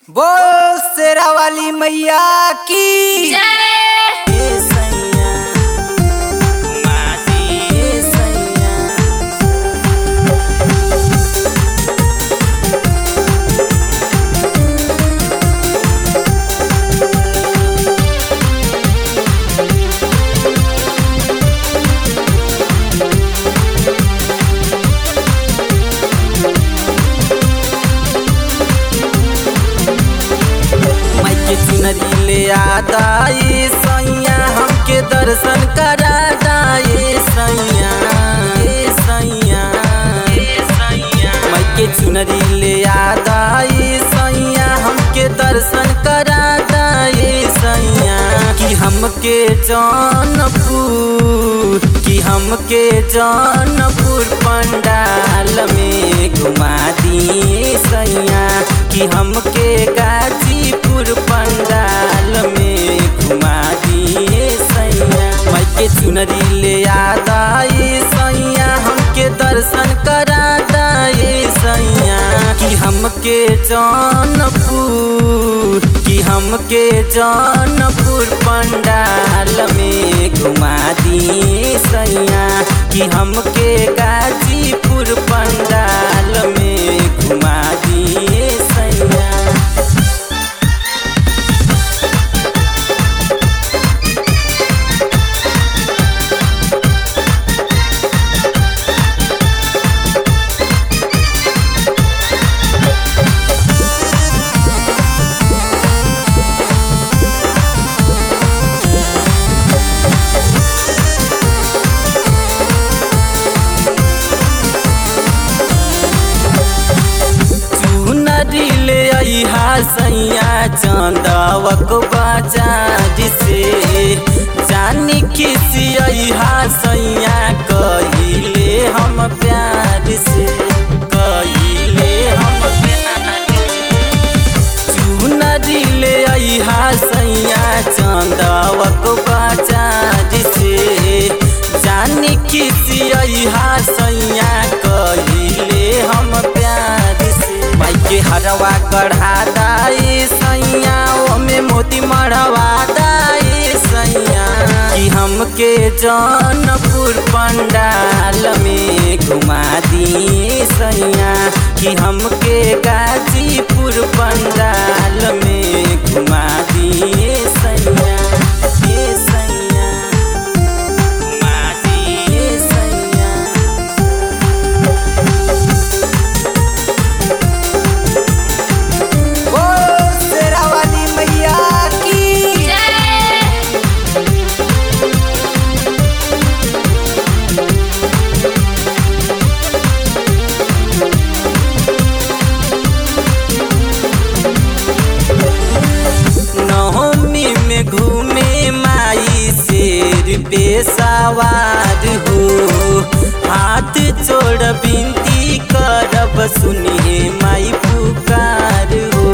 बोल शेरा वाली मैया की चुनरी ले आदाई सैया हमके दर्शन करा दाए सैया मैके चुनरी ले आदाई सैया हमके दर्शन करा दाए सैया कि हमके जौनपुर पंडाल में घुमा दी सैया कि हमके गाजीपुर पंडाल में घुमा दिए सैया मैके चुनरी ले आदाई सैया हमके दर्शन करा दाए सैया कि हमके जौनपुर पंडाल में घुमा दिए सैया कि हमके गाजीपुर पंडाल में घुमा दिए सैया। सैया चंदवक बाजार से जानी खिसिया सैया कहिले हम प्यार से चुनरी ले सैया चंदवक बाजार से जानी खिसिया सैया कहिले हम प्यार से माइके हरवा कढ़ा दाई सैया ओमे मोती मढ़वा दाई सैया कि हमके जौनपुर पंडाल में घुमा दी सैया कि हमके गाजीपुर पंडाल में घुमा दिए सैया। घूमे माई शेर पे सवार हो हाथ जोड़ बिनती करब सुनिए माई पुकार हो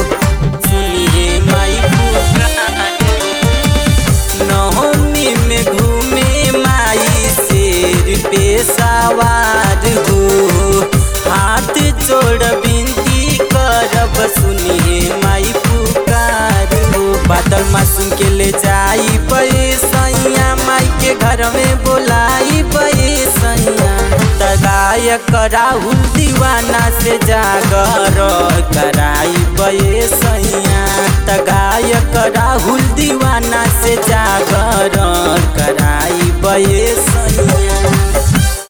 नवमी में घूमे माई शेर पे सवार हो हाथ जोड़ बिनती करब सुनिए माई पुकार हो बादल मासूम के ले जाई पैसैया माई के घर में बोलाई पैसैया गायक राहुल दीवाना से जागर कराई पैसैया गायक राहुल दीवाना से जागर कराई